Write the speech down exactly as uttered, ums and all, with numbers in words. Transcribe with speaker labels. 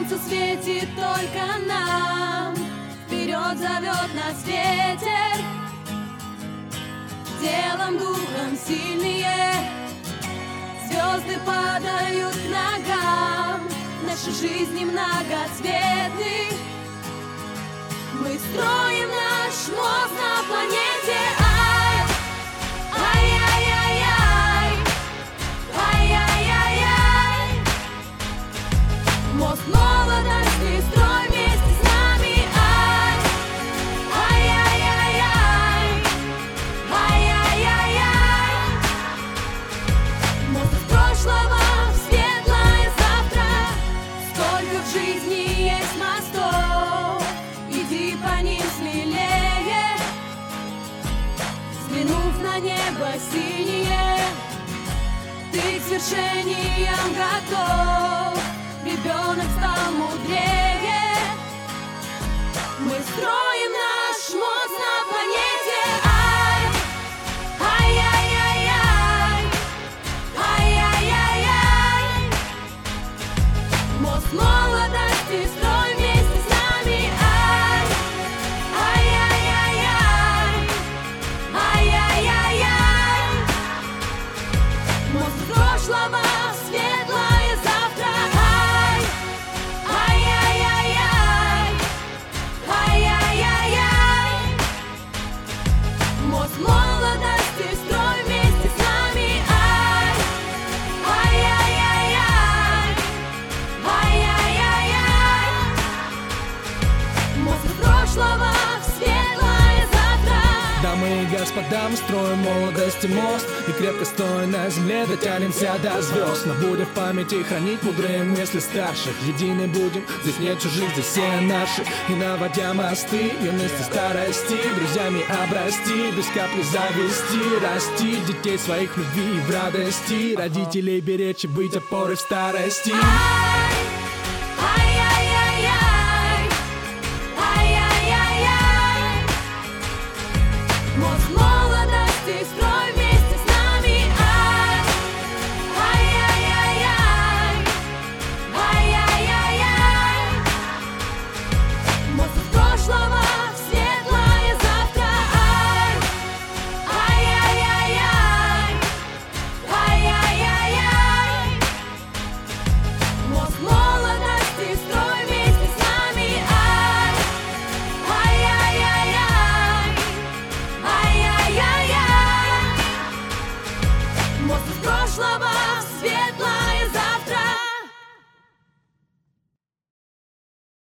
Speaker 1: Солнце светит только нам, вперед зовет нас ветер. Телом, духом сильнее, звезды падают к ногам. Наши жизни многоцветны. Мы строим наш мост на планете Ай. Ай-яй-яй-яй, ай-яй-яй-яй. Мост молодости строй вместе с нами. Ай. Ай-яй-яй-яй, ай-яй-яй-яй. Мост из прошлого в светлое завтра. Столько в жизни есть мостов, иди по ним смелее. Взглянув на небо синее, ты к свершениям готов. Ребенок стал мудрее. Мы строим наш мост на планете Ай. Ай-яй-яй-яй, ай-яй-яй-яй. Мост молодости строй вместе с нами. Ай. Ай-яй-яй-яй, ай-яй-яй-яй. Мост из прошлого в светлое завтра. Ай. Ай-яй-яй-яй, ай-яй-яй-яй. Мост молодости строй вместе с нами. Ай. Ай-яй-яй-яй, ай-яй-яй-яй. Мост из прошлого в светлое завтра.
Speaker 2: Дамы и господа, мы строим молодости мост, и крепко стоя на земле дотянемся до звезд. Но будем в памяти хранить мудрые мысли старших. Едины будем, здесь нет чужих, здесь все наши. И наводя мосты, юности старости, друзьями обрасти, без капли завести, расти детей своих в любви и в радости, родителей беречь и быть опорой в старости.